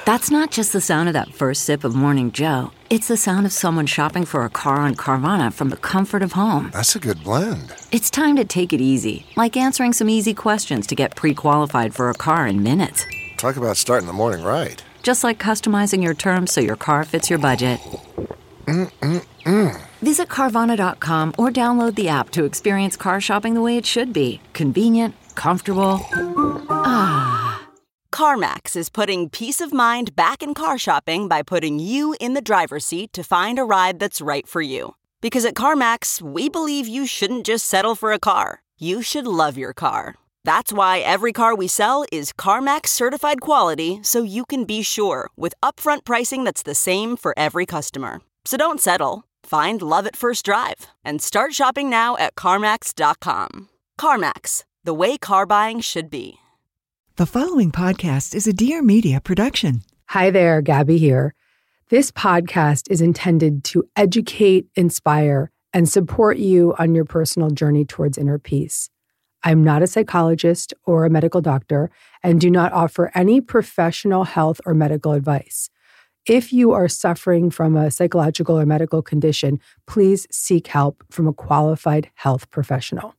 That's not just the sound of that first sip of Morning Joe. It's the sound of someone shopping for a car on Carvana from the comfort of home. That's a good blend. It's time to take it easy, like answering some easy questions to get pre-qualified for a car in minutes. Talk about starting the morning right. Just like customizing your terms so your car fits your budget. Visit Carvana.com or download the app to experience car shopping the way it should be. Convenient, comfortable. CarMax is putting peace of mind back in car shopping by putting you in the driver's seat to find a ride that's right for you. Because at CarMax, we believe you shouldn't just settle for a car. You should love your car. That's why every car we sell is CarMax certified quality, so you can be sure with upfront pricing that's the same for every customer. So don't settle. Find love at first drive and start shopping now at CarMax.com. CarMax, the way car buying should be. The following podcast is a Dear Media production. Hi there, Gabby here. This podcast is intended to educate, inspire, and support you on your personal journey towards inner peace. I'm not a psychologist or a medical doctor and do not offer any professional health or medical advice. If you are suffering from a psychological or medical condition, please seek help from a qualified health professional.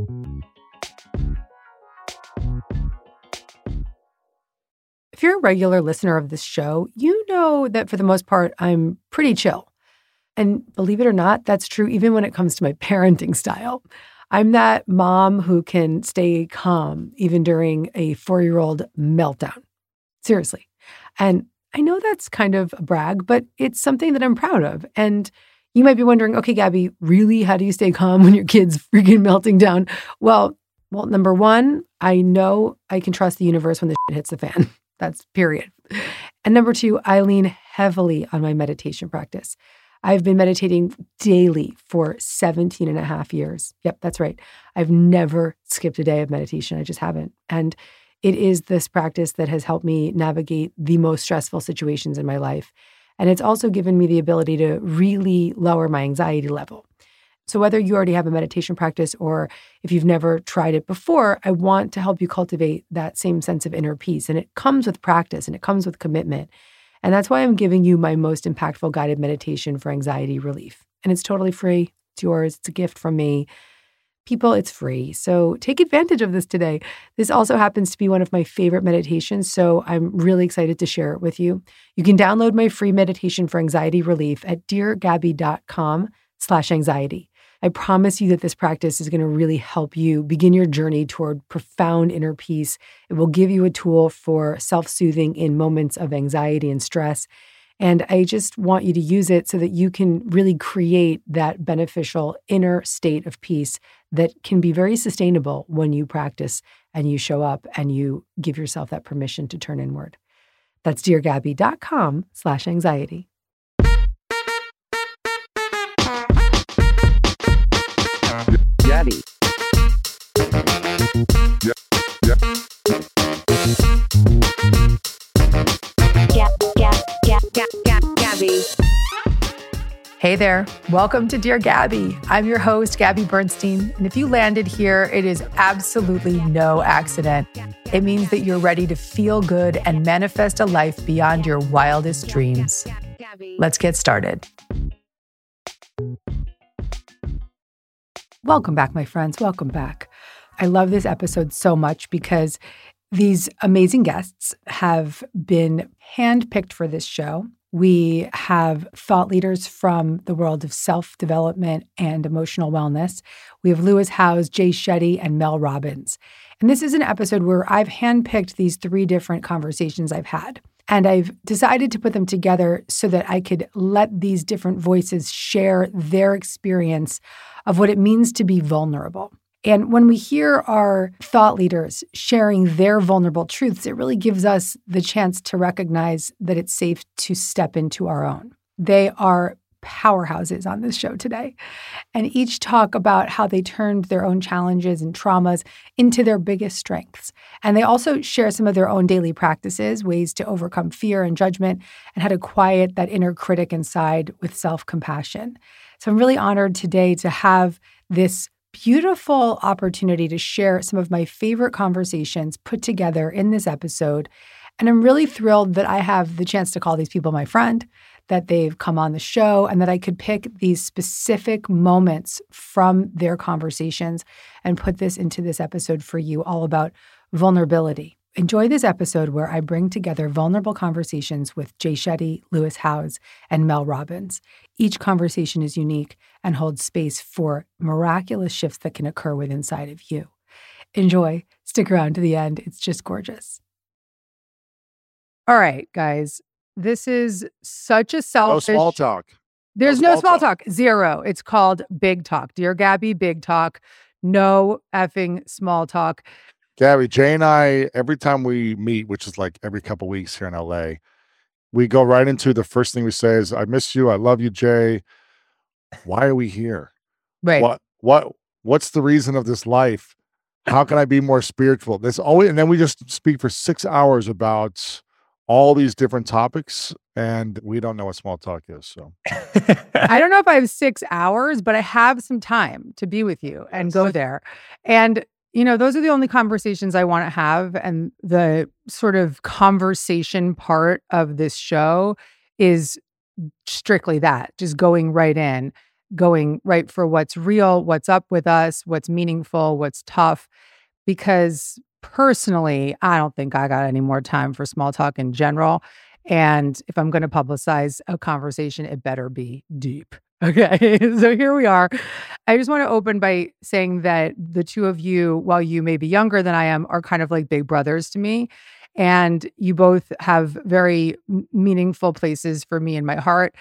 If you're a regular listener of this show, you know that for the most part, I'm pretty chill. And believe it or not, that's true even when it comes to my parenting style. I'm that mom who can stay calm even during a 4-year-old meltdown. Seriously. And I know that's kind of a brag, but it's something that I'm proud of. And you might be wondering, okay, Gabby, really, how do you stay calm when your kid's freaking melting down? Well, number one, I know I can trust the universe when the shit hits the fan. That's period. And number two, I lean heavily on my meditation practice. I've been meditating daily for 17 and a half years. Yep, that's right. I've never skipped a day of meditation. I just haven't. And it is this practice that has helped me navigate the most stressful situations in my life. And it's also given me the ability to really lower my anxiety level. So whether you already have a meditation practice or if you've never tried it before, I want to help you cultivate that same sense of inner peace. And it comes with practice and it comes with commitment. And that's why I'm giving you my most impactful guided meditation for anxiety relief. And it's totally free. It's yours. It's a gift from me. People, it's free. So take advantage of this today. This also happens to be one of my favorite meditations, so I'm really excited to share it with you. You can download my free meditation for anxiety relief at deargabby.com/anxiety. I promise you that this practice is going to really help you begin your journey toward profound inner peace. It will give you a tool for self-soothing in moments of anxiety and stress. And I just want you to use it so that you can really create that beneficial inner state of peace that can be very sustainable when you practice and you show up and you give yourself that permission to turn inward. That's deargabby.com/anxiety. Gabby. Gabby. Hey there. Welcome to Dear Gabby. I'm your host, Gabby Bernstein. And if you landed here, it is absolutely no accident. It means that you're ready to feel good and manifest a life beyond your wildest dreams. Let's get started. Welcome back, my friends. Welcome back. I love this episode so much because these amazing guests have been handpicked for this show. We have thought leaders from the world of self-development and emotional wellness. We have Lewis Howes, Jay Shetty, and Mel Robbins. And this is an episode where I've handpicked these 3 different conversations I've had. And I've decided to put them together so that I could let these different voices share their experience of what it means to be vulnerable. And when we hear our thought leaders sharing their vulnerable truths, it really gives us the chance to recognize that it's safe to step into our own. They are powerhouses on this show today, and each talk about how they turned their own challenges and traumas into their biggest strengths. And they also share some of their own daily practices, ways to overcome fear and judgment, and how to quiet that inner critic inside with self-compassion. So I'm really honored today to have this beautiful opportunity to share some of my favorite conversations put together in this episode. And I'm really thrilled that I have the chance to call these people my friend, that they've come on the show, and that I could pick these specific moments from their conversations and put this into this episode for you, all about vulnerability. Enjoy this episode where I bring together vulnerable conversations with Jay Shetty, Lewis Howes, and Mel Robbins. Each conversation is unique and holds space for miraculous shifts that can occur within inside of you. Enjoy. Stick around to the end. It's just gorgeous. All right, guys. This is such a selfish... No small talk. There's no small talk. Zero. It's called Big Talk. Dear Gabby, Big Talk. No effing small talk. Gabby, Jay and I, every time we meet, which is like every couple weeks here in LA, we go right into the first thing we say is, I miss you. I love you, Jay. Why are we here? Right. What's the reason of this life? How can I be more spiritual? And then we just speak for 6 hours about all these different topics, and we don't know what small talk is. So I don't know if I have 6 hours, but I have some time to be with you and go there. And, you know, those are the only conversations I want to have. And the sort of conversation part of this show is strictly that, just going right in, going right for what's real, what's up with us, what's meaningful, what's tough. Because personally, I don't think I got any more time for small talk in general. And if I'm going to publicize a conversation, it better be deep. Okay, so here we are. I just want to open by saying that the two of you, while you may be younger than I am, are kind of like big brothers to me. And you both have very meaningful places for me in my heart.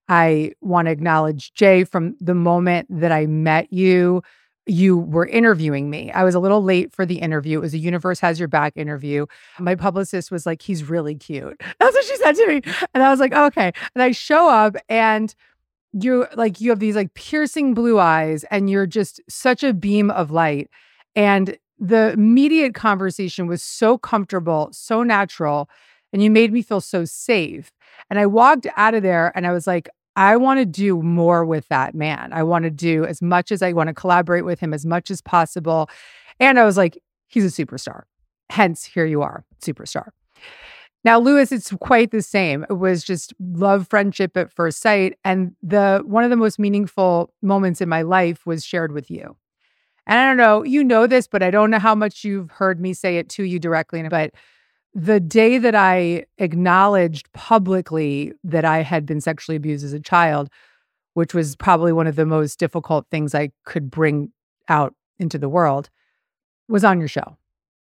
I want to acknowledge Jay. From the moment that I met you, you were interviewing me. I was a little late for the interview. It was a Universe Has Your Back interview. My publicist was like, he's really cute. That's what she said to me. And I was like, okay. And I show up and you have these like piercing blue eyes and you're just such a beam of light. And the immediate conversation was so comfortable, so natural, and you made me feel so safe. And I walked out of there and I was like, I want to do more with that man. I want to do as much as I want to collaborate with him as much as possible. And I was like, he's a superstar. Hence, here you are, superstar. Now, Lewis, it's quite the same. It was just love, friendship at first sight. And one of the most meaningful moments in my life was shared with you. And I don't know, you know this, but I don't know how much you've heard me say it to you directly. But the day that I acknowledged publicly that I had been sexually abused as a child, which was probably one of the most difficult things I could bring out into the world, was on your show.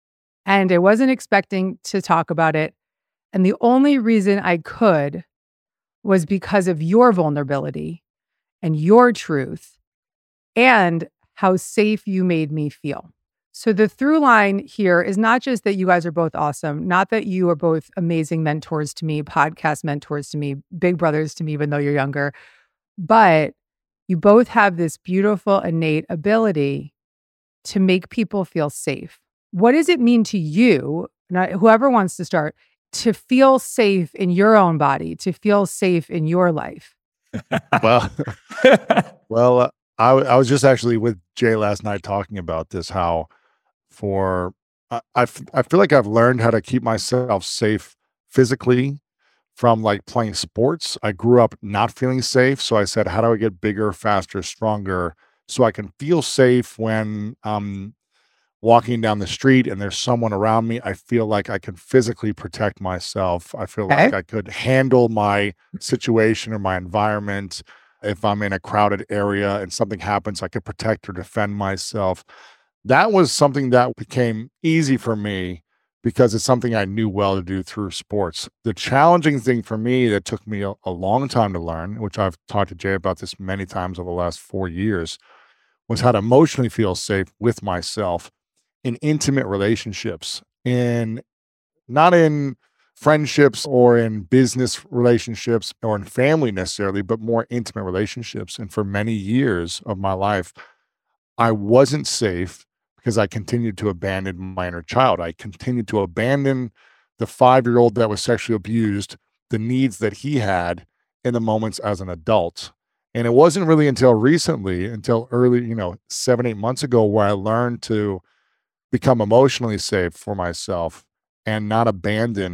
And I wasn't expecting to talk about it. And the only reason I could was because of your vulnerability and your truth and how safe you made me feel. So the through line here is not just that you guys are both awesome, not that you are both amazing mentors to me, podcast mentors to me, big brothers to me, even though you're younger, but you both have this beautiful innate ability to make people feel safe. What does it mean to you, whoever wants to start, to feel safe in your own body, to feel safe in your life? Well, I was just actually with Jay last night talking about this, how I feel like I've learned how to keep myself safe physically from like playing sports. I grew up not feeling safe. So I said, how do I get bigger, faster, stronger so I can feel safe when I'm walking down the street and there's someone around me? I feel like I can physically protect myself. I feel like I could handle my situation or my environment. If I'm in a crowded area and something happens, I could protect or defend myself. That was something that became easy for me because it's something I knew well to do through sports. The challenging thing for me that took me a long time to learn, which I've talked to Jay about this many times over the last 4 years, was how to emotionally feel safe with myself in intimate relationships, not in friendships or in business relationships or in family necessarily, but more intimate relationships. And for many years of my life, I wasn't safe because I continued to abandon my inner child. I continued to abandon the 5-year-old that was sexually abused, the needs that he had in the moments as an adult. And it wasn't really until recently, until early, 7-8 months ago, where I learned to become emotionally safe for myself and not abandon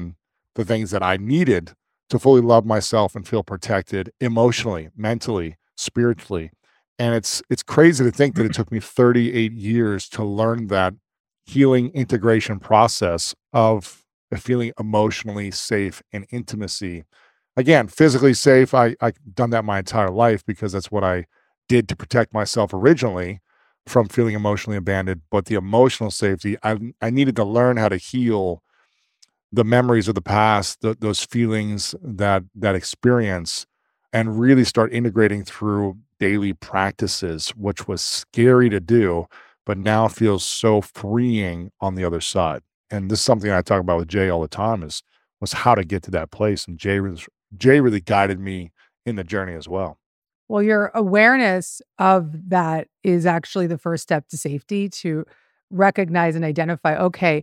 the things that I needed to fully love myself and feel protected emotionally, mentally, spiritually. And it's crazy to think that it took me 38 years to learn that healing integration process of feeling emotionally safe and intimacy. Again, physically safe, I've done that my entire life because that's what I did to protect myself originally from feeling emotionally abandoned. But the emotional safety, I needed to learn how to heal the memories of the past, those feelings, that experience, and really start integrating through daily practices, which was scary to do, but now feels so freeing on the other side. And this is something I talk about with Jay all the time was how to get to that place. And Jay really guided me in the journey as well. Well, your awareness of that is actually the first step to safety, to recognize and identify, okay,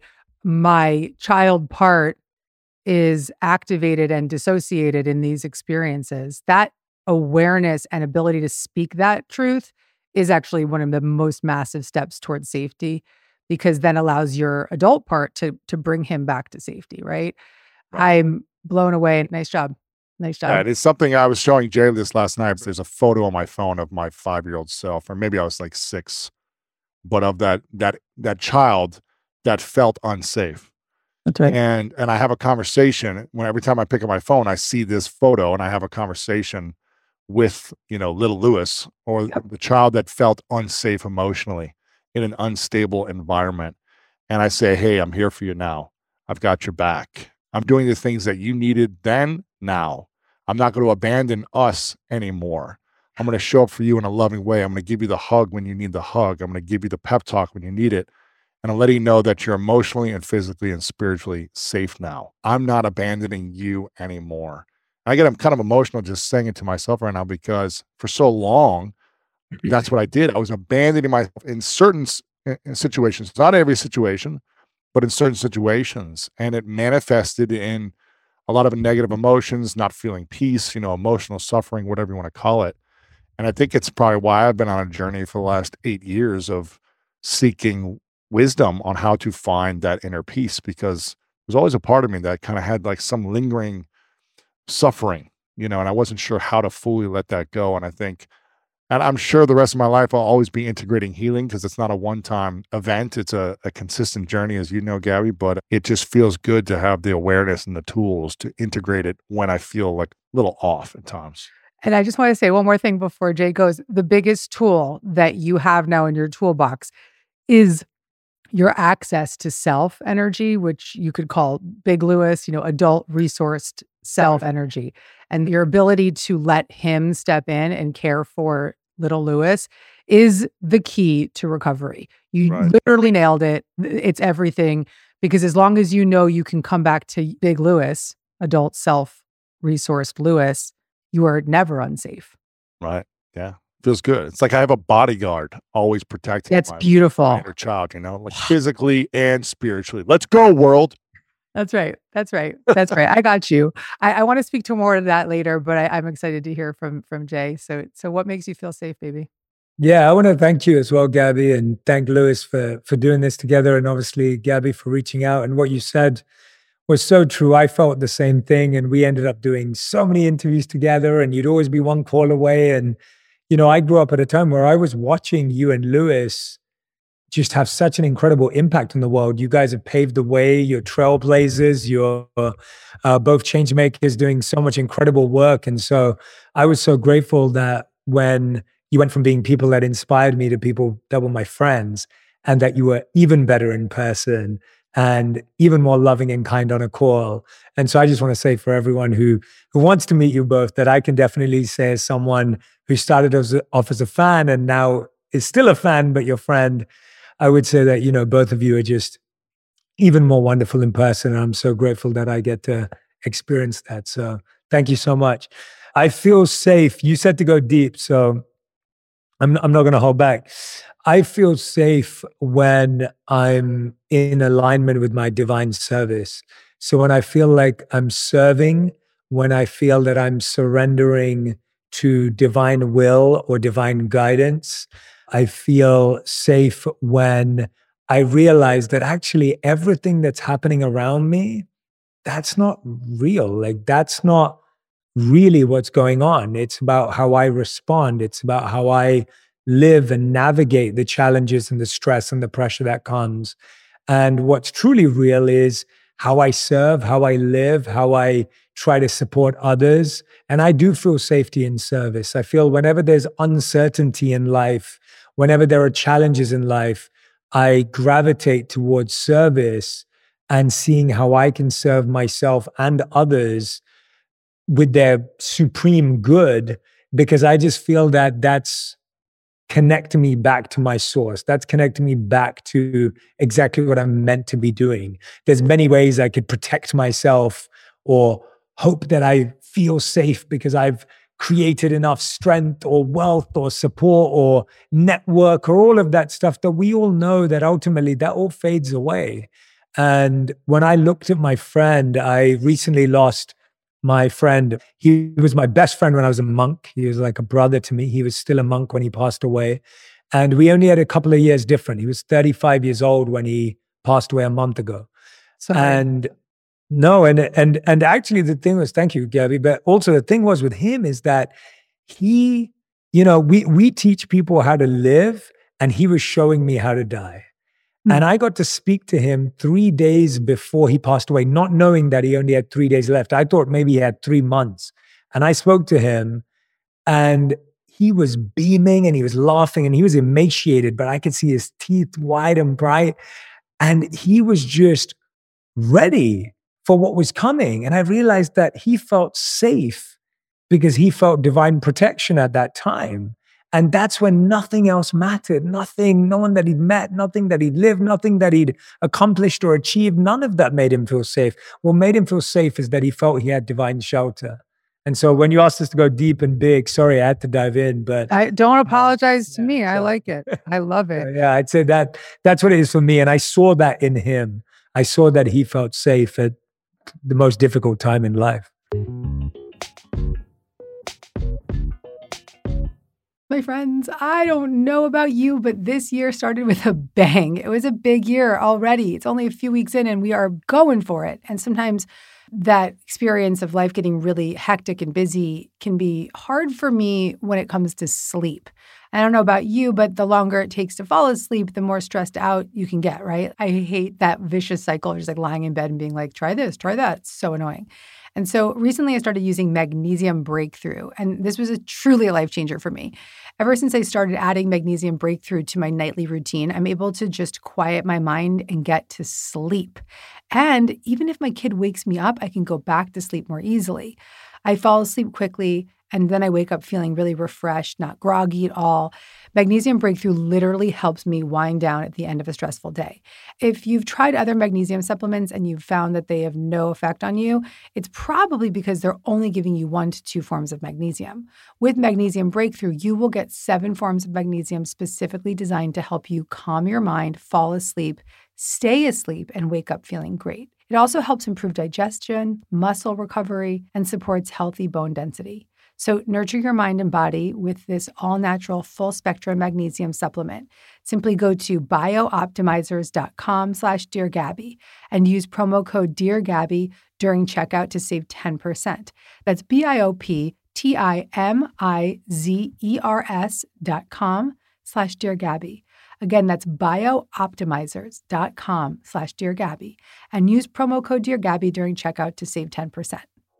my child part is activated and dissociated in these experiences. That awareness and ability to speak that truth is actually one of the most massive steps towards safety, because then allows your adult part to bring him back to safety, right? I'm blown away. Nice job. Nice job. Yeah, it's something I was showing Jay this last night. There's a photo on my phone of my 5-year-old self, or maybe I was like 6, but of that child that felt unsafe. That's right. And I have a conversation when every time I pick up my phone, I see this photo and I have a conversation with, little Lewis, or the child that felt unsafe emotionally in an unstable environment. And I say, hey, I'm here for you now. I've got your back. I'm doing the things that you needed then, now. I'm not going to abandon us anymore. I'm going to show up for you in a loving way. I'm going to give you the hug when you need the hug. I'm going to give you the pep talk when you need it. And I'm letting you know that you're emotionally and physically and spiritually safe now. I'm not abandoning you anymore. I'm kind of emotional just saying it to myself right now, because for so long, that's what I did. I was abandoning myself in certain situations, not every situation, but in certain situations. And it manifested in a lot of negative emotions, not feeling peace, emotional suffering, whatever you want to call it. And I think it's probably why I've been on a journey for the last 8 years of seeking wisdom on how to find that inner peace, because there's always a part of me that kind of had like some lingering suffering, and I wasn't sure how to fully let that go. And I'm sure the rest of my life I'll always be integrating healing, because it's not a one-time event. It's a consistent journey, as you know, Gabby, but it just feels good to have the awareness and the tools to integrate it when I feel like a little off at times. And I just want to say one more thing before Jay goes. The biggest tool that you have now in your toolbox is your access to self energy, which you could call Big Lewis, adult resourced self energy, and your ability to let him step in and care for little Lewis is the key to recovery. You literally nailed it. It's everything, because as long as you know you can come back to Big Lewis, adult self resourced Lewis, you are never unsafe. Right. Yeah. Feels good. It's like I have a bodyguard always protecting That's beautiful. my inner child, like physically and spiritually. Let's go, world. That's right. That's right. That's right. I got you. I want to speak to more of that later, but I'm excited to hear from Jay. So what makes you feel safe, baby? Yeah, I want to thank you as well, Gabby, and thank Lewis for doing this together, and obviously Gabby for reaching out. And what you said was so true. I felt the same thing, and we ended up doing so many interviews together, and you'd always be one call away. And I grew up at a time where I was watching you and Lewis just have such an incredible impact on the world. You guys have paved the way. You're trailblazers. You're both change makers doing so much incredible work. And so I was so grateful that when you went from being people that inspired me to people that were my friends, and that you were even better in person and even more loving and kind on a call. And so I just want to say for everyone who wants to meet you both, that I can definitely say, as someone who started off as a fan and now is still a fan, but your friend, I would say that, both of you are just even more wonderful in person. And I'm so grateful that I get to experience that. So thank you so much. I feel safe. You said to go deep, so I'm not going to hold back. I feel safe when I'm in alignment with my divine service. So when I feel like I'm serving, when I feel that I'm surrendering to divine will or divine guidance, I feel safe when I realize that actually everything that's happening around me that's not real. Like, that's not really what's going on. It's about how I respond. It's about how I live and navigate the challenges and the stress and the pressure that comes. And what's truly real is how I serve, how I live, how I try to support others. And I do feel safety in service. I feel whenever there's uncertainty in life, whenever there are challenges in life, I gravitate towards service and seeing how I can serve myself and others with their supreme good, because I just feel that that's connecting me back to my source. That's connecting me back to exactly what I'm meant to be doing. There's many ways I could protect myself or hope that I feel safe because I've created enough strength or wealth or support or network or all of that stuff that we all know that ultimately that all fades away. And when I looked at my friend, I recently lost my friend. He was my best friend when I was a monk. He was like a brother to me. He was still a monk when he passed away. And we only had a couple of years different. He was 35 years old when he passed away a month ago. Sorry. And no, and actually the thing was, thank you, Gabby, but also the thing was with him is that he, we teach people how to live, and he was showing me how to die. And I got to speak to him 3 days before he passed away, not knowing that he only had 3 days left. I thought maybe he had 3 months. And I spoke to him, and he was beaming and he was laughing and he was emaciated, but I could see his teeth wide and bright. And he was just ready for what was coming. And I realized that he felt safe because he felt divine protection at that time. And that's when nothing else mattered. Nothing, no one that he'd met, nothing that he'd lived, nothing that he'd accomplished or achieved. None of that made him feel safe. What made him feel safe is that he felt he had divine shelter. And so when you asked us to go deep and big, sorry, I had to dive in, but I don't apologize to me. I like it. I love it. yeah, I'd say that's what it is for me. And I saw that in him. I saw that he felt safe at the most difficult time in life. My friends, I don't know about you, but this year started with a bang. It was a big year already. It's only a few weeks in and we are going for it. And sometimes that experience of life getting really hectic and busy can be hard for me when it comes to sleep. I don't know about you, but the longer it takes to fall asleep, the more stressed out you can get, right? I hate that vicious cycle of just like lying in bed and being like, try this, try that. It's so annoying. And so recently I started using Magnesium Breakthrough, and this was truly a life changer for me. Ever since I started adding Magnesium Breakthrough to my nightly routine, I'm able to just quiet my mind and get to sleep. And even if my kid wakes me up, I can go back to sleep more easily. I fall asleep quickly, and then I wake up feeling really refreshed, not groggy at all. Magnesium Breakthrough literally helps me wind down at the end of a stressful day. If you've tried other magnesium supplements and you've found that they have no effect on you, it's probably because they're only giving you 1 to 2 forms of magnesium. With Magnesium Breakthrough, you will get 7 forms of magnesium specifically designed to help you calm your mind, fall asleep, stay asleep, and wake up feeling great. It also helps improve digestion, muscle recovery, and supports healthy bone density. So nurture your mind and body with this all-natural, full-spectrum magnesium supplement. Simply go to biooptimizers.com/DearGabby and use promo code DearGabby during checkout to save 10%. That's BIOPTIMIZERS.com/DearGabby. Again, that's biooptimizers.com/DearGabby and use promo code DearGabby during checkout to save 10%.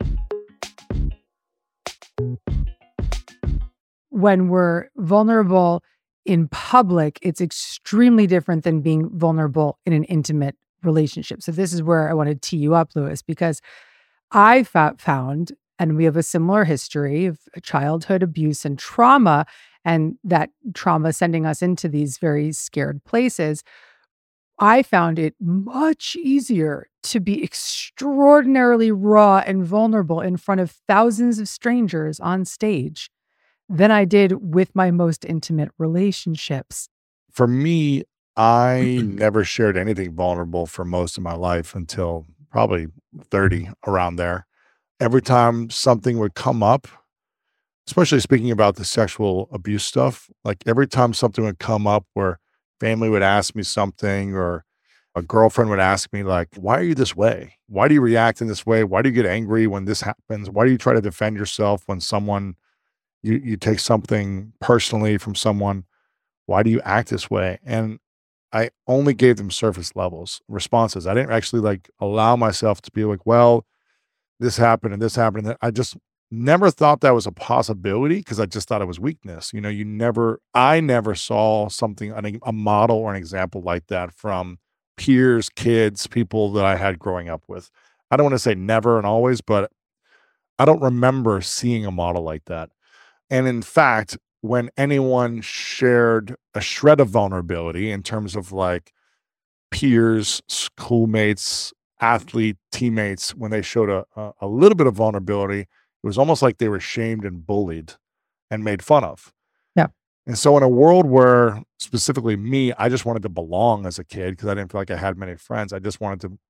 When we're vulnerable in public, it's extremely different than being vulnerable in an intimate relationship. So this is where I want to tee you up, Louis, because I found, and we have a similar history of childhood abuse and trauma, and that trauma sending us into these very scared places. I found it much easier to be extraordinarily raw and vulnerable in front of thousands of strangers on stage than I did with my most intimate relationships. For me, I never shared anything vulnerable for most of my life until probably 30, around there. Every time something would come up, especially speaking about the sexual abuse stuff, like every time something would come up where family would ask me something or A girlfriend would ask me like, why are you this way? Why do you react in this way? Why do you get angry when this happens? Why do you try to defend yourself when you take something personally from someone? Why do you act this way? And I only gave them surface levels responses. I didn't actually like allow myself to be like, well, this happened and this happened. And I just never thought that was a possibility because I just thought it was weakness. I never saw a model or an example like that from peers, kids, people that I had growing up with. I don't want to say never and always, but I don't remember seeing a model like that. And in fact, when anyone shared a shred of vulnerability in terms of like peers, schoolmates, athlete, teammates, when they showed a little bit of vulnerability, it was almost like they were shamed and bullied and made fun of. Yeah. And so in a world where specifically me, I just wanted to belong as a kid because I didn't feel like I had many friends. I just wanted to,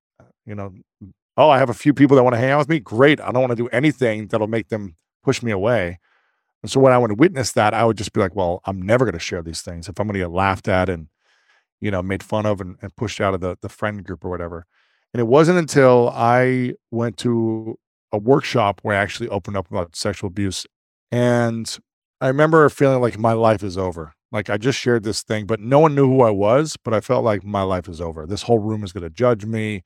I have a few people that want to hang out with me. Great. I don't want to do anything that'll make them push me away. And so when I would witness that, I would just be like, well, I'm never going to share these things. If I'm going to get laughed at and, made fun of and pushed out of the friend group or whatever. And it wasn't until I went to a workshop where I actually opened up about sexual abuse. And I remember feeling like my life is over. Like I just shared this thing, but no one knew who I was, but I felt like my life is over. This whole room is going to judge me.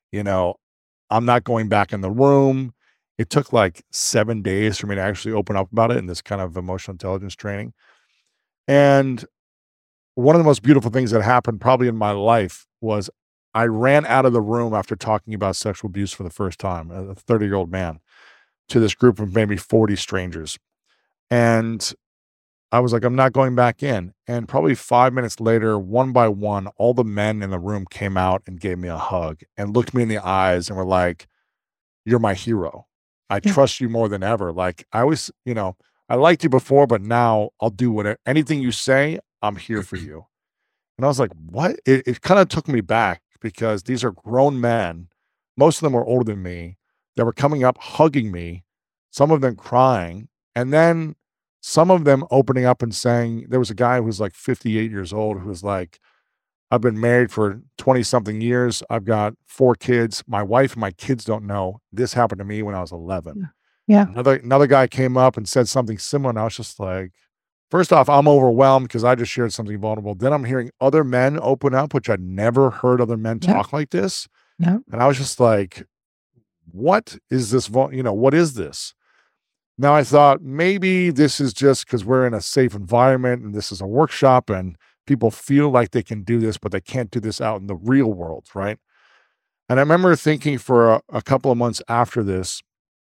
I'm not going back in the room. It took like 7 days for me to actually open up about it in this kind of emotional intelligence training. And one of the most beautiful things that happened probably in my life was I ran out of the room after talking about sexual abuse for the first time, a 30-year-old man, to this group of maybe 40 strangers. And I was like, I'm not going back in. And probably 5 minutes later, one by one, all the men in the room came out and gave me a hug and looked me in the eyes and were like, you're my hero. I trust you more than ever. Like I always, I liked you before, but now I'll do whatever, anything you say, I'm here for you. And I was like, what? It kind of took me back because these are grown men. Most of them were older than me. They were coming up, hugging me, some of them crying. And then some of them opening up and saying, there was a guy who was like 58 years old who was like, I've been married for 20 something years. I've got 4 kids. My wife and my kids don't know. This happened to me when I was 11. Yeah. Another guy came up and said something similar. And I was just like, first off, I'm overwhelmed because I just shared something vulnerable. Then I'm hearing other men open up, which I'd never heard other men talk like this. Yeah. And I was just like, what is this? What is this? Now I thought maybe this is just because we're in a safe environment and this is a workshop and people feel like they can do this, but they can't do this out in the real world, right? And I remember thinking for a couple of months after this,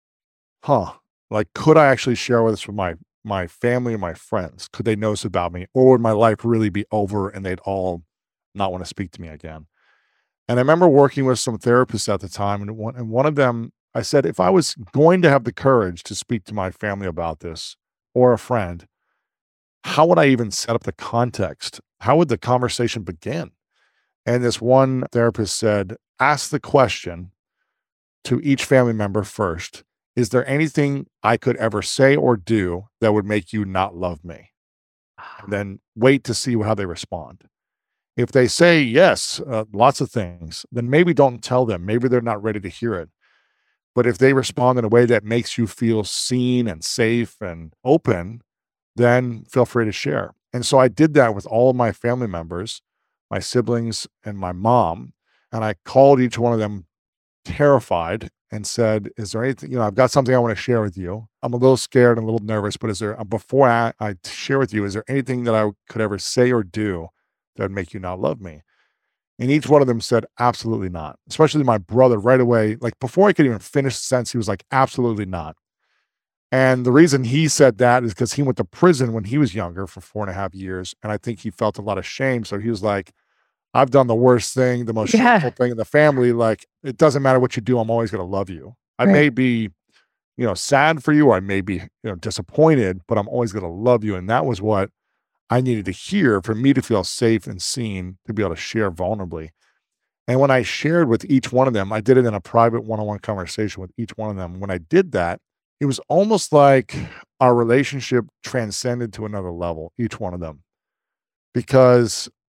like, could I actually share this with my family and my friends? Could they know this about me? Or would my life really be over and they'd all not want to speak to me again? And I remember working with some therapists at the time, and one of them, I said, if I was going to have the courage to speak to my family about this or a friend, how would I even set up the context? How would the conversation begin? And this one therapist said, ask the question to each family member first. Is there anything I could ever say or do that would make you not love me? And then wait to see how they respond. If they say yes, lots of things, then maybe don't tell them. Maybe they're not ready to hear it. But if they respond in a way that makes you feel seen and safe and open, then feel free to share. And so I did that with all of my family members, my siblings and my mom. And I called each one of them terrified and said, is there anything, I've got something I want to share with you. I'm a little scared and a little nervous, but before I share with you, is there anything that I could ever say or do that would make you not love me? And each one of them said, absolutely not. Especially my brother right away. Like before I could even finish the sentence, he was like, absolutely not. And the reason he said that is because he went to prison when he was younger for 4.5 years. And I think he felt a lot of shame. So he was like, I've done the worst thing, the most shameful thing in the family. Like, it doesn't matter what you do. I'm always going to love you. I may be, sad for you, or I may be, disappointed, but I'm always going to love you. And that was what I needed to hear for me to feel safe and seen, to be able to share vulnerably. And when I shared with each one of them, I did it in a private one-on-one conversation with each one of them. When I did that, it was almost like our relationship transcended to another level, each one of them, because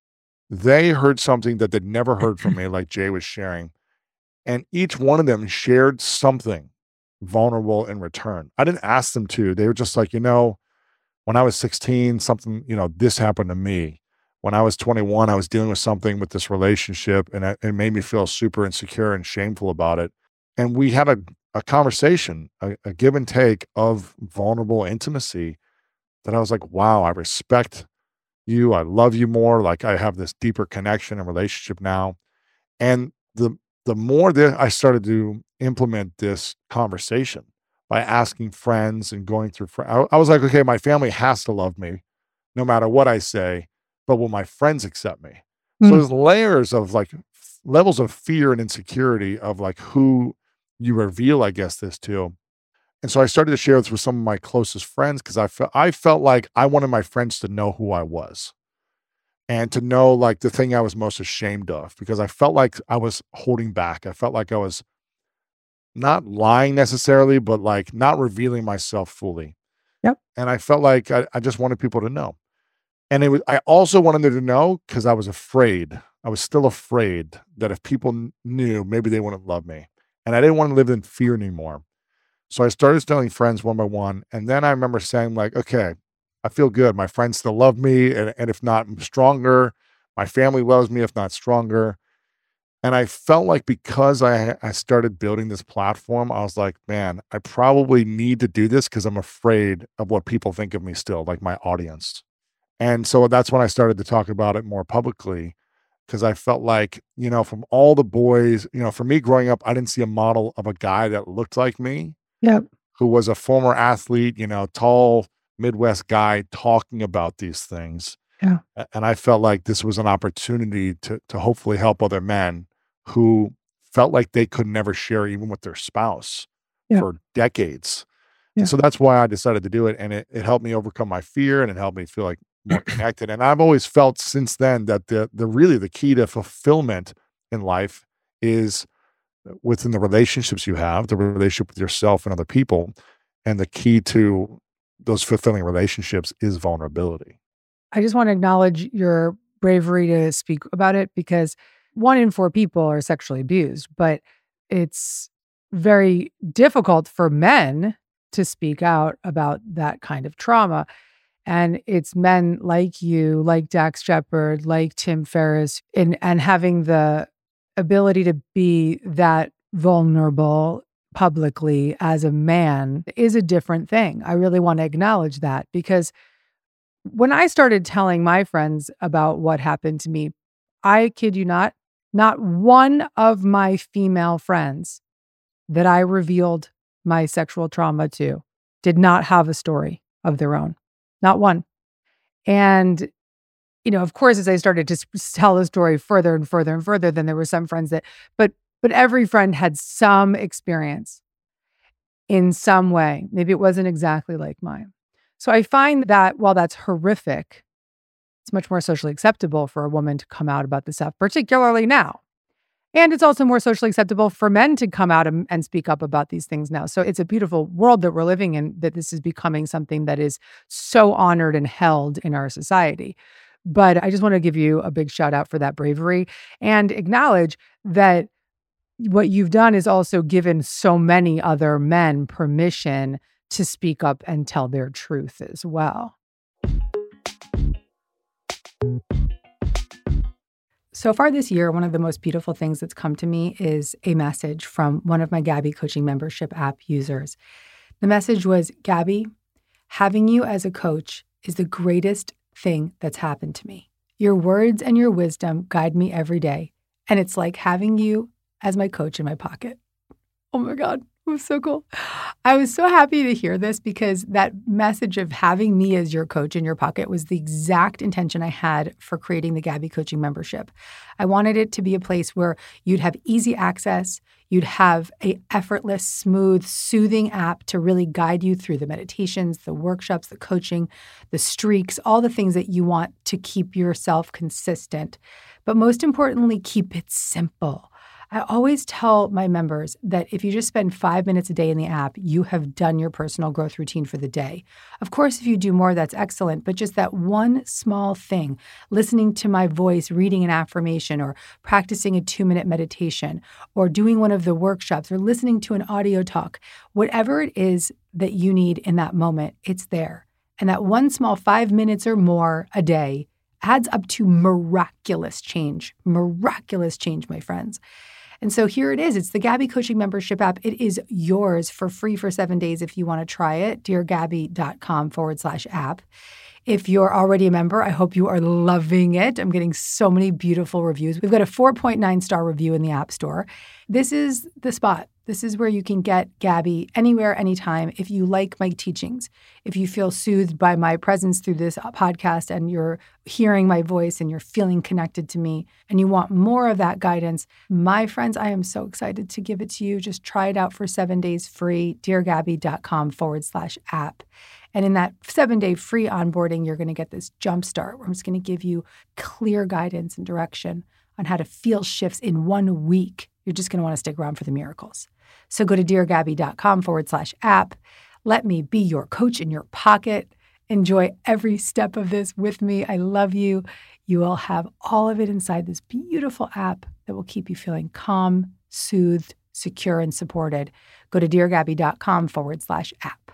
they heard something that they'd never heard from me, like Jay was sharing. And each one of them shared something vulnerable in return. I didn't ask them to. They were just like, when I was 16, something, this happened to me. When I was 21, I was dealing with something with this relationship, and it made me feel super insecure and shameful about it. And we had a conversation, a give and take of vulnerable intimacy that I was like, wow, I respect you. I love you more. Like, I have this deeper connection and relationship now. And the more that I started to implement this conversation by asking friends and going through, I was like, okay, my family has to love me no matter what I say, but will my friends accept me? So there's layers of like levels of fear and insecurity of like who you reveal, I guess, this to. And so I started to share this with some of my closest friends because I felt like I wanted my friends to know who I was and to know like the thing I was most ashamed of, because I felt like I was holding back. I felt like I was not lying necessarily, but like not revealing myself fully. Yep. And I felt like I just wanted people to know. And I also wanted them to know because I was afraid. I was still afraid that if people knew, maybe they wouldn't love me. And I didn't want to live in fear anymore. So I started telling friends one by one. And then I remember saying like, okay, I feel good. My friends still love me. And if not, I'm stronger. My family loves me, if not stronger. And I felt like because I started building this platform, I was like, man, I probably need to do this because I'm afraid of what people think of me still, like my audience. And so that's when I started to talk about it more publicly, because I felt like, from all the boys, for me growing up, I didn't see a model of a guy that looked like me. Yep. Who was a former athlete, tall Midwest guy talking about these things. Yeah. And I felt like this was an opportunity to hopefully help other men who felt like they could never share even with their spouse for decades. Yeah. So that's why I decided to do it. And it helped me overcome my fear, and it helped me feel like more connected. And I've always felt since then that the key to fulfillment in life is within the relationships you have, the relationship with yourself and other people. And the key to those fulfilling relationships is vulnerability. I just want to acknowledge your bravery to speak about it, because 1 in 4 people are sexually abused, but it's very difficult for men to speak out about that kind of trauma. And it's men like you, like Dax Shepard, like Tim Ferriss, and having the ability to be that vulnerable publicly as a man is a different thing. I really want to acknowledge that, because when I started telling my friends about what happened to me, I kid you not one of my female friends that I revealed my sexual trauma to did not have a story of their own. Not one. And, of course, as I started to tell the story further and further and further, then there were some friends but every friend had some experience in some way. Maybe it wasn't exactly like mine. So I find that while that's horrific, it's much more socially acceptable for a woman to come out about this stuff, particularly now. And it's also more socially acceptable for men to come out and speak up about these things now. So it's a beautiful world that we're living in, that this is becoming something that is so honored and held in our society. But I just want to give you a big shout out for that bravery and acknowledge that what you've done is also given so many other men permission to speak up and tell their truth as well. So far this year, one of the most beautiful things that's come to me is a message from one of my Gabby Coaching Membership app users. The message was, Gabby, having you as a coach is the greatest thing that's happened to me. Your words and your wisdom guide me every day, and it's like having you as my coach in my pocket. Oh my God. It was so cool. I was so happy to hear this, because that message of having me as your coach in your pocket was the exact intention I had for creating the Gabby Coaching Membership. I wanted it to be a place where you'd have easy access. You'd have a effortless, smooth, soothing app to really guide you through the meditations, the workshops, the coaching, the streaks, all the things that you want to keep yourself consistent. But most importantly, keep it simple. I always tell my members that if you just spend 5 minutes a day in the app, you have done your personal growth routine for the day. Of course, if you do more, that's excellent, but just that one small thing, listening to my voice, reading an affirmation, or practicing a 2-minute meditation, or doing one of the workshops, or listening to an audio talk, whatever it is that you need in that moment, it's there. And that one small 5 minutes or more a day adds up to miraculous change, my friends. And so here it is. It's the Gabby Coaching Membership app. It is yours for free for 7 days if you want to try it. DearGabby.com/app. If you're already a member, I hope you are loving it. I'm getting so many beautiful reviews. We've got a 4.9-star review in the App Store. This is the spot. This is where you can get Gabby anywhere, anytime. If you like my teachings, if you feel soothed by my presence through this podcast and you're hearing my voice and you're feeling connected to me and you want more of that guidance, my friends, I am so excited to give it to you. Just try it out for 7 days free, DearGabby.com/app. And in that 7-day free onboarding, you're going to get this jump start where I'm just going to give you clear guidance and direction on how to feel shifts in 1 week. You're just going to want to stick around for the miracles. So go to DearGabby.com/app. Let me be your coach in your pocket. Enjoy every step of this with me. I love you. You will have all of it inside this beautiful app that will keep you feeling calm, soothed, secure, and supported. Go to DearGabby.com/app.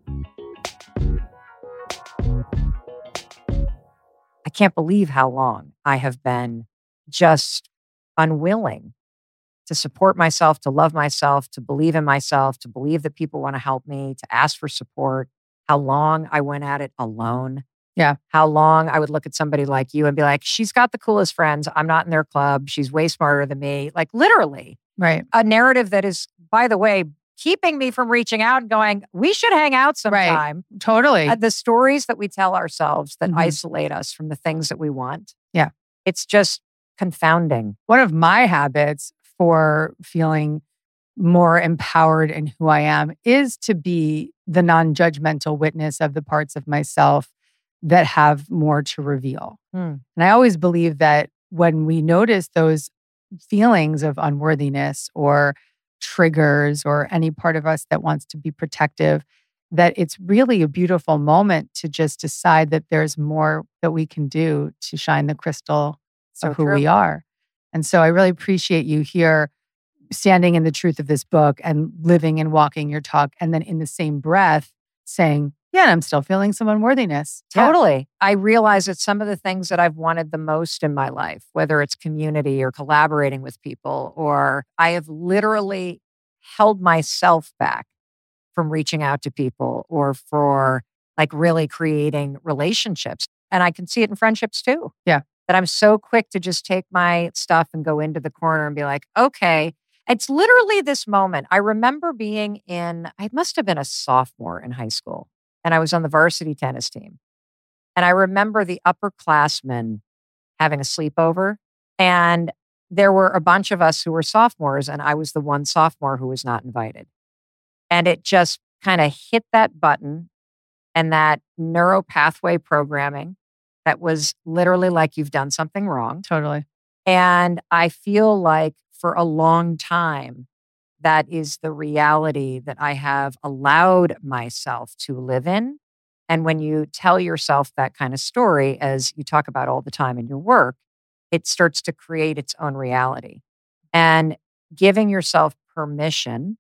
I can't believe how long I have been just unwilling to support myself, to love myself, to believe in myself, to believe that people want to help me, to ask for support. How long I went at it alone. Yeah. How long I would look at somebody like you and be like, she's got the coolest friends. I'm not in their club. She's way smarter than me. Like literally. Right. A narrative that is, by the way, keeping me from reaching out and going, we should hang out sometime. Right. Totally. The stories that we tell ourselves that isolate us from the things that we want. Yeah. It's just confounding. One of my habits for feeling more empowered in who I am is to be the non-judgmental witness of the parts of myself that have more to reveal. And I always believe that when we notice those feelings of unworthiness or triggers or any part of us that wants to be protective, that it's really a beautiful moment to just decide that there's more that we can do to shine the crystal of who we are. And so I really appreciate you here standing in the truth of this book and living and walking your talk. And then in the same breath saying, yeah, I'm still feeling some unworthiness. Totally. Yeah. I realize that some of the things that I've wanted the most in my life, whether it's community or collaborating with people, or I have literally held myself back from reaching out to people or for like really creating relationships. And I can see it in friendships too. Yeah. That I'm so quick to just take my stuff and go into the corner and be like, okay. It's literally this moment. I remember being I must have been a sophomore in high school, and I was on the varsity tennis team. And I remember the upperclassmen having a sleepover, and there were a bunch of us who were sophomores, and I was the one sophomore who was not invited. And it just kind of hit that button and that neuropathway programming that was literally like you've done something wrong. Totally. And I feel like for a long time, that is the reality that I have allowed myself to live in. And when you tell yourself that kind of story, as you talk about all the time in your work, it starts to create its own reality. And giving yourself permission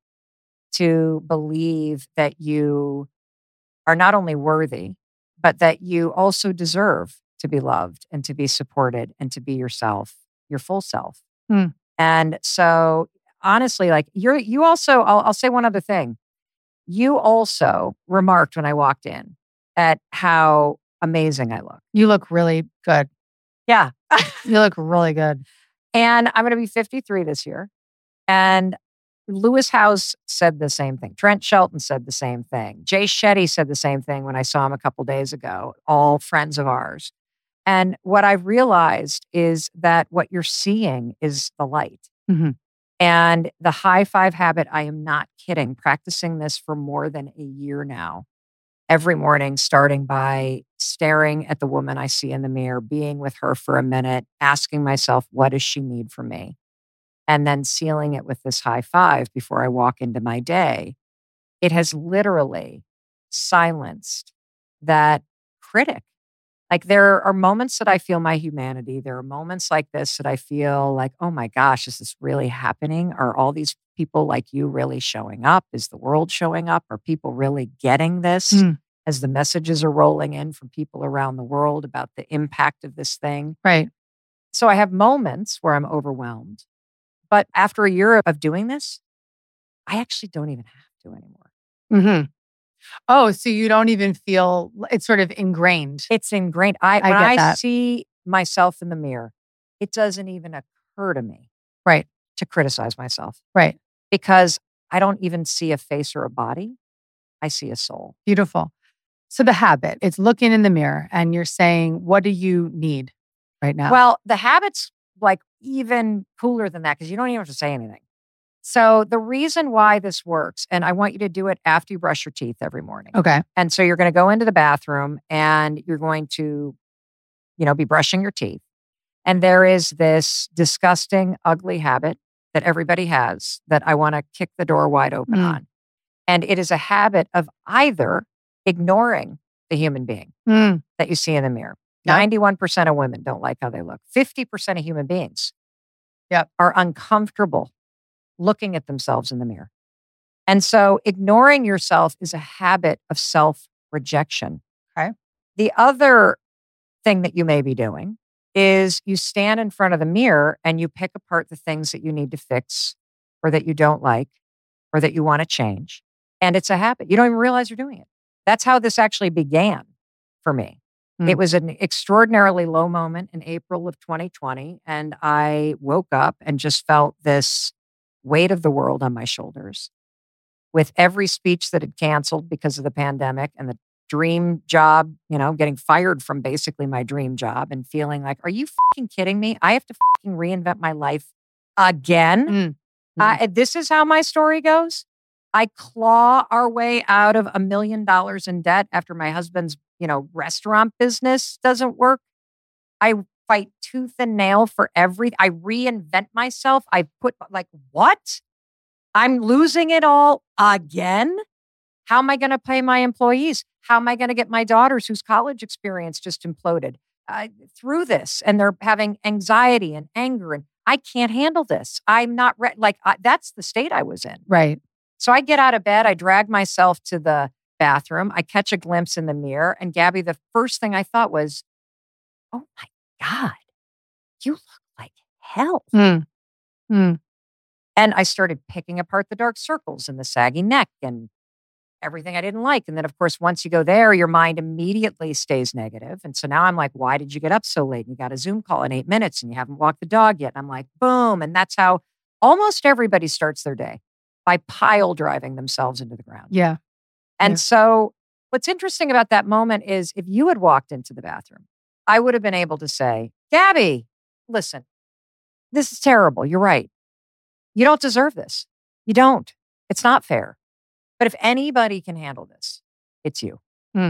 to believe that you are not only worthy, but that you also deserve to be loved and to be supported and to be yourself, your full self. And so honestly, like you also, I'll say one other thing. You also remarked when I walked in at how amazing I look. You look really good. Yeah. You look really good. And I'm going to be 53 this year. And Lewis Howes said the same thing. Trent Shelton said the same thing. Jay Shetty said the same thing when I saw him a couple days ago, all friends of ours. And what I've realized is that what you're seeing is the light. And the high five habit, I am not kidding, practicing this for more than a year now. Every morning, starting by staring at the woman I see in the mirror, being with her for a minute, asking myself, what does she need from me? and then sealing it with this high five before I walk into my day, it has literally silenced that critic. Like there are moments that I feel my humanity. There are moments like this that I feel like, oh my gosh, is this really happening? Are all these people like you really showing up? Is the world showing up? Are people really getting this as the messages are rolling in from people around the world about the impact of this thing? Right. So I have moments where I'm overwhelmed. But after a year of doing this, I actually don't even have to anymore. Mm-hmm. Oh, so you don't even feel it's sort of ingrained. It's ingrained. When get I that. see myself in the mirror, it doesn't even occur to me Right. to criticize myself Right. because I don't even see a face or a body. I see a soul. Beautiful. So the habit, it's looking in the mirror and you're saying, what do you need right now? Well, the habit's like even cooler than that because you don't even have to say anything. So the reason why this works, and I want you to do it after you brush your teeth every morning. Okay. And so you're going to go into the bathroom and you're going to, be brushing your teeth. And there is this disgusting, ugly habit that everybody has that I want to kick the door wide open on. And it is a habit of either ignoring the human being that you see in the mirror. Yep. 91% of women don't like how they look. 50% of human beings Yep. are uncomfortable looking at themselves in the mirror. And so ignoring yourself is a habit of self-rejection. Okay. The other thing that you may be doing is you stand in front of the mirror and you pick apart the things that you need to fix or that you don't like or that you want to change. And it's a habit. You don't even realize you're doing it. That's how this actually began for me. It was an extraordinarily low moment in April of 2020. And I woke up and just felt this weight of the world on my shoulders with every speech that had canceled because of the pandemic and the dream job, getting fired from basically my dream job and feeling like, are you fucking kidding me? I have to fucking reinvent my life again. This is how my story goes. I claw our way out of $1 million in debt after my husband's, restaurant business doesn't work. I fight tooth and nail for everything. I reinvent myself. I put what? I'm losing it all again. How am I going to pay my employees? How am I going to get my daughters whose college experience just imploded through this? And they're having anxiety and anger and I can't handle this. I'm not ready. That's the state I was in. Right. So I get out of bed. I drag myself to the bathroom. I catch a glimpse in the mirror. And Gabby, the first thing I thought was, oh my God, you look like hell. And I started picking apart the dark circles and the saggy neck and everything I didn't like. And then, of course, once you go there, your mind immediately stays negative. And so now I'm like, why did you get up so late? And you got a Zoom call in 8 minutes and you haven't walked the dog yet. And I'm like, boom. And that's how almost everybody starts their day, by pile driving themselves into the ground. Yeah. And so what's interesting about that moment is if you had walked into the bathroom, I would have been able to say, Gabby, listen, this is terrible. You're right. You don't deserve this. You don't. It's not fair. But if anybody can handle this, it's you.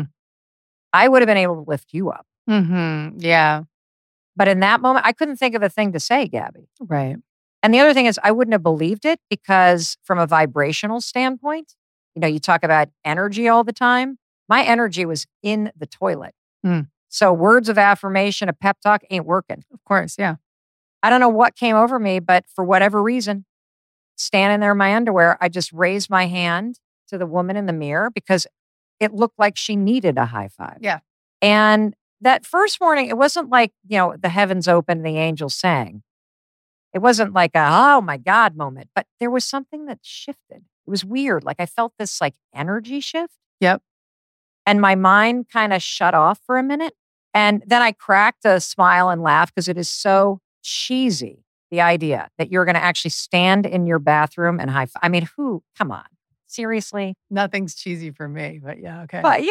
I would have been able to lift you up. Yeah. But in that moment, I couldn't think of a thing to say, Gabby. Right. And the other thing is I wouldn't have believed it because from a vibrational standpoint, you talk about energy all the time. My energy was in the toilet. So words of affirmation, a pep talk ain't working. Of course. Yeah. I don't know what came over me, but for whatever reason, standing there in my underwear, I just raised my hand to the woman in the mirror because it looked like she needed a high five. Yeah. And that first morning, it wasn't like, the heavens opened and the angels sang. It wasn't like a, oh my God moment, but there was something that shifted. It was weird. Like I felt this energy shift. Yep. And my mind kind of shut off for a minute. And then I cracked a smile and laughed because it is so cheesy, the idea that you're going to actually stand in your bathroom and high five. I mean, come on, seriously? Nothing's cheesy for me, but yeah. Okay. But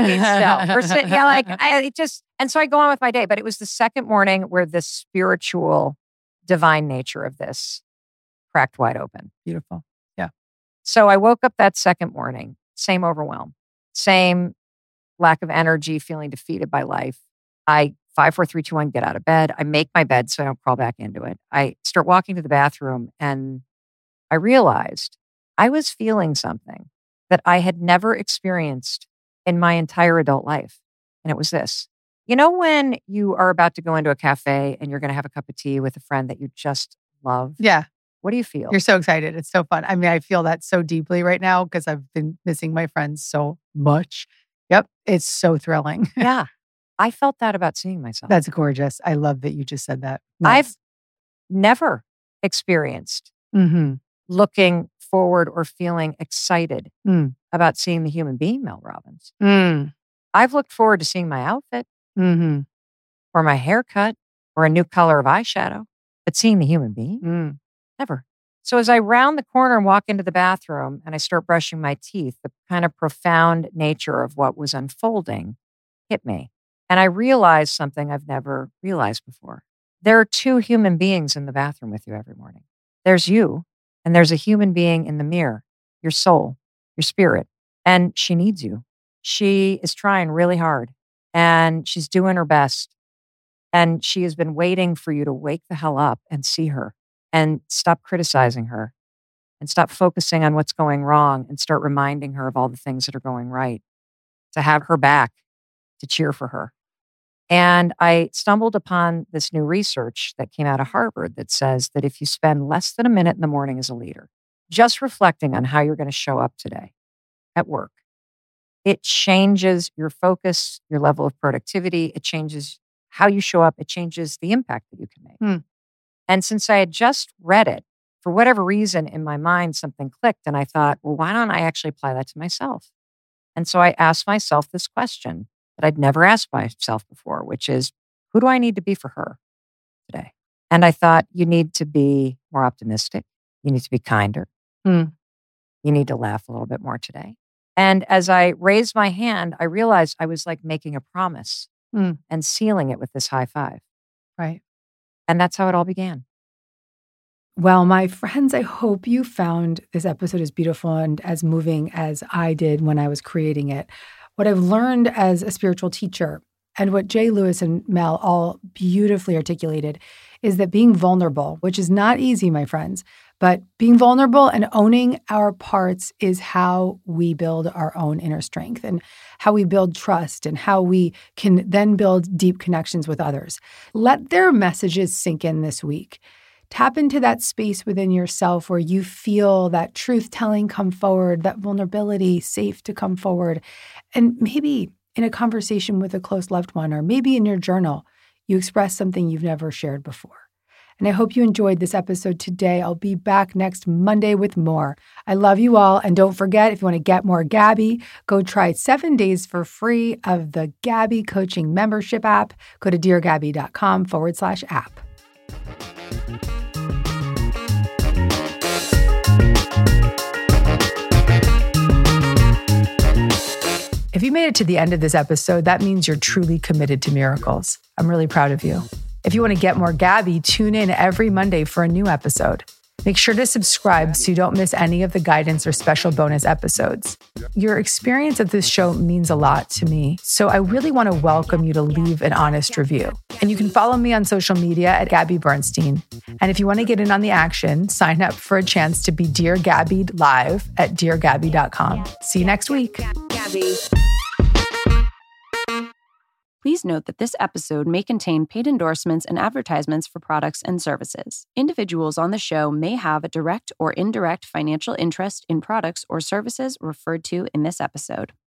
still, and so I go on with my day, but it was the second morning where the spiritual divine nature of this cracked wide open. Beautiful. Yeah. So I woke up that second morning, same overwhelm, same lack of energy, feeling defeated by life. I 5, 4, 3, 2, 1, get out of bed. I make my bed so I don't crawl back into it. I start walking to the bathroom and I realized I was feeling something that I had never experienced in my entire adult life. And it was this. You know, when you are about to go into a cafe and you're going to have a cup of tea with a friend that you just love? Yeah. What do you feel? You're so excited. It's so fun. I mean, I feel that so deeply right now because I've been missing my friends so much. Yep. It's so thrilling. Yeah. I felt that about seeing myself. That's gorgeous. I love that you just said that. I've never experienced looking forward or feeling excited about seeing the human being, Mel Robbins. I've looked forward to seeing my outfit or my haircut or a new color of eyeshadow, but seeing the human being, never. So as I round the corner and walk into the bathroom and I start brushing my teeth, the kind of profound nature of what was unfolding hit me. And I realized something I've never realized before. There are 2 human beings in the bathroom with you every morning. There's you, and there's a human being in the mirror, your soul, your spirit, and she needs you. She is trying really hard, and she's doing her best. And she has been waiting for you to wake the hell up and see her and stop criticizing her and stop focusing on what's going wrong and start reminding her of all the things that are going right, to have her back, to cheer for her. And I stumbled upon this new research that came out of Harvard that says that if you spend less than a minute in the morning as a leader, just reflecting on how you're going to show up today at work, it changes your focus, your level of productivity. It changes how you show up. It changes the impact that you can make. And since I had just read it, for whatever reason in my mind, something clicked. And I thought, well, why don't I actually apply that to myself? And so I asked myself this question that I'd never asked myself before, which is, who do I need to be for her today? And I thought, you need to be more optimistic. You need to be kinder. You need to laugh a little bit more today. And as I raised my hand, I realized I was like making a promise and sealing it with this high five. Right. And that's how it all began. Well, my friends, I hope you found this episode as beautiful and as moving as I did when I was creating it. What I've learned as a spiritual teacher and what Jay Lewis and Mel all beautifully articulated is that being vulnerable, which is not easy, my friends, but being vulnerable and owning our parts is how we build our own inner strength and how we build trust and how we can then build deep connections with others. Let their messages sink in this week. Tap into that space within yourself where you feel that truth-telling come forward, that vulnerability safe to come forward. And maybe in a conversation with a close loved one, or maybe in your journal, you express something you've never shared before. And I hope you enjoyed this episode today. I'll be back next Monday with more. I love you all. And don't forget, if you want to get more Gabby, go try 7 days for free of the Gabby Coaching Membership app. Go to deargabby.com/app. If you made it to the end of this episode, that means you're truly committed to miracles. I'm really proud of you. If you want to get more Gabby, tune in every Monday for a new episode. Make sure to subscribe so you don't miss any of the guidance or special bonus episodes. Your experience of this show means a lot to me, so I really want to welcome you to leave an honest review. And you can follow me on social media at Gabby Bernstein. And if you want to get in on the action, sign up for a chance to be Dear Gabby live at deargabby.com. See you next week. Gabby. Please note that this episode may contain paid endorsements and advertisements for products and services. Individuals on the show may have a direct or indirect financial interest in products or services referred to in this episode.